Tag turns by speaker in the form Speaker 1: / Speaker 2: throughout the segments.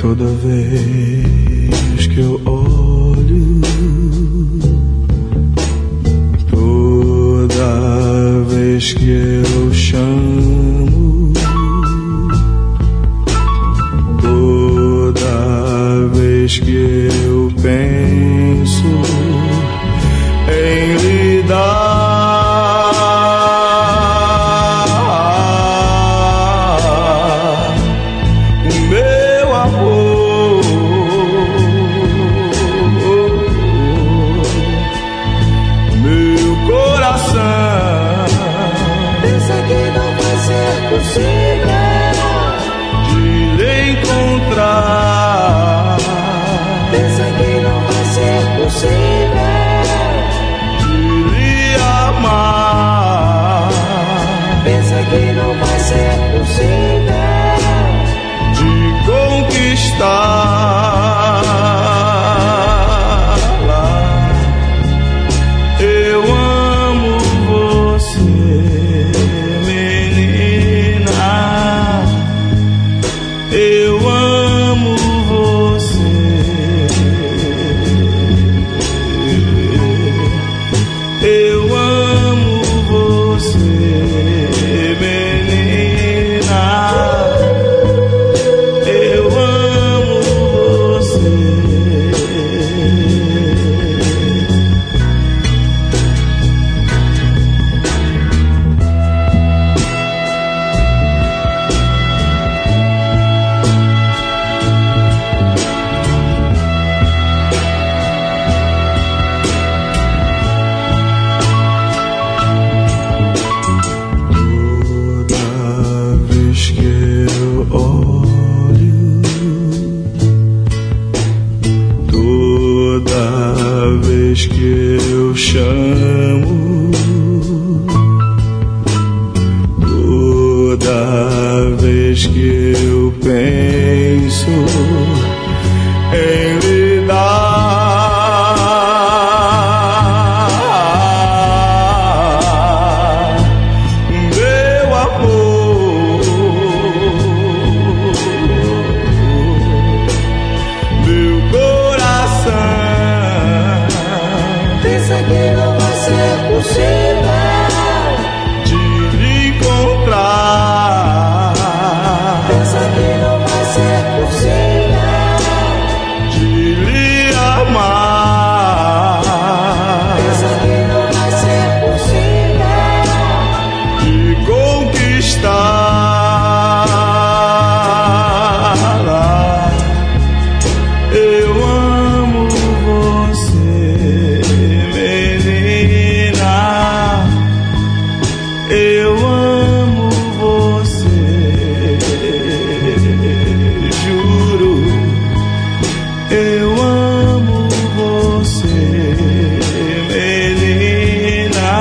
Speaker 1: Toda vez que eu olho, toda vez que eu chamo, toda vez que eu penso em lhe dar
Speaker 2: Pensa que não vai ser possível
Speaker 1: de lhe amar.
Speaker 2: Pensa que não vai ser possível
Speaker 1: de conquistá-la. Eu amo você, menina. Eu amo você. Eu amo você, menina. Eu amo você. Que eu chamo, toda vez que eu penso em lhe dar meu amor, meu coração.
Speaker 2: Pensa que não vai ser possível
Speaker 1: de lhe encontrar.
Speaker 2: Pensa que não vai ser possível
Speaker 1: de lhe amar.
Speaker 2: Pensa que não vai ser possível
Speaker 1: de conquistá-la. Eu amo você, menina. Eu amo você, juro. Eu amo você, menina.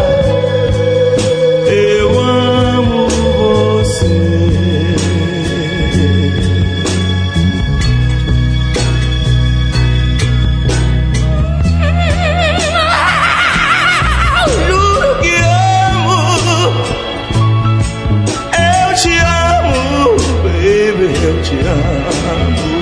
Speaker 1: Eu amo você. Eu te amo, baby, eu te amo.